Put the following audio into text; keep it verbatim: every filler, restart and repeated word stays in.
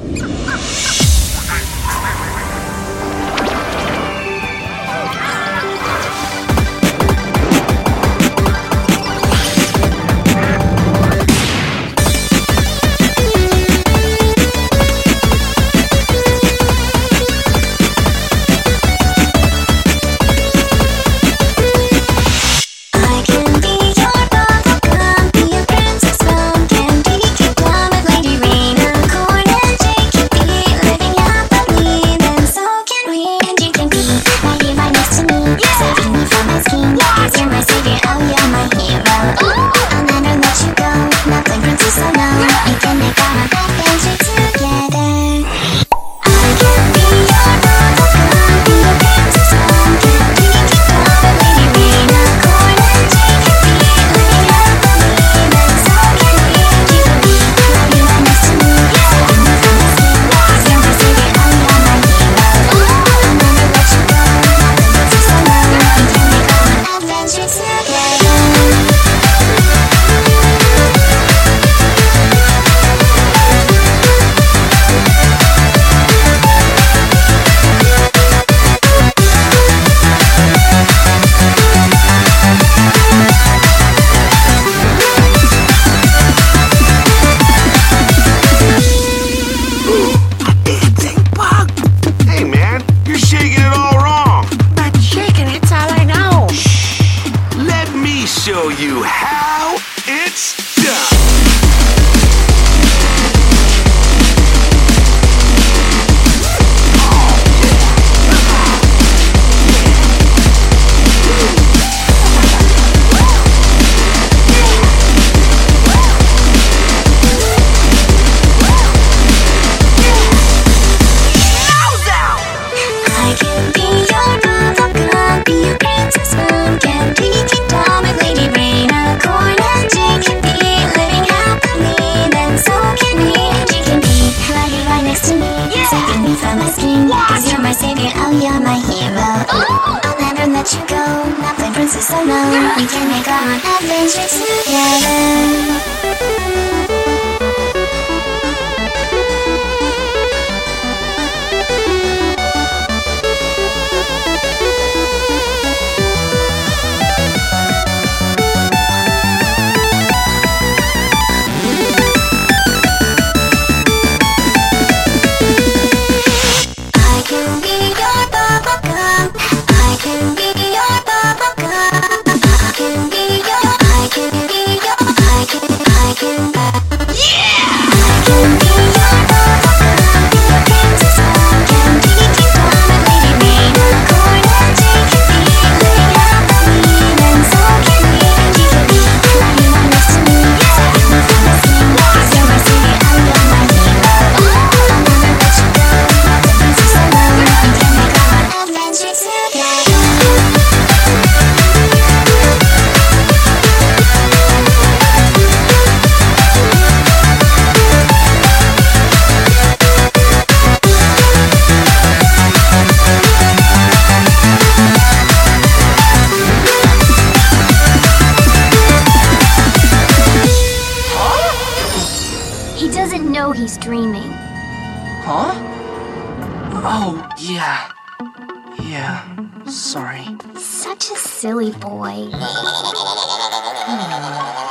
Show you how it's done. I can be your bubblegum, be your princess moon, can teach you down with Lady Raina, corn and Jake can be living happily, then so can we, and you can be right here right next to me, saving me from my skin, cause you're my savior, oh you're my hero. I'll never let you go, not play princess alone, we can make our own adventure together. He doesn't know he's dreaming. Huh? Oh, yeah. Yeah, sorry. Such a silly boy. Hmm.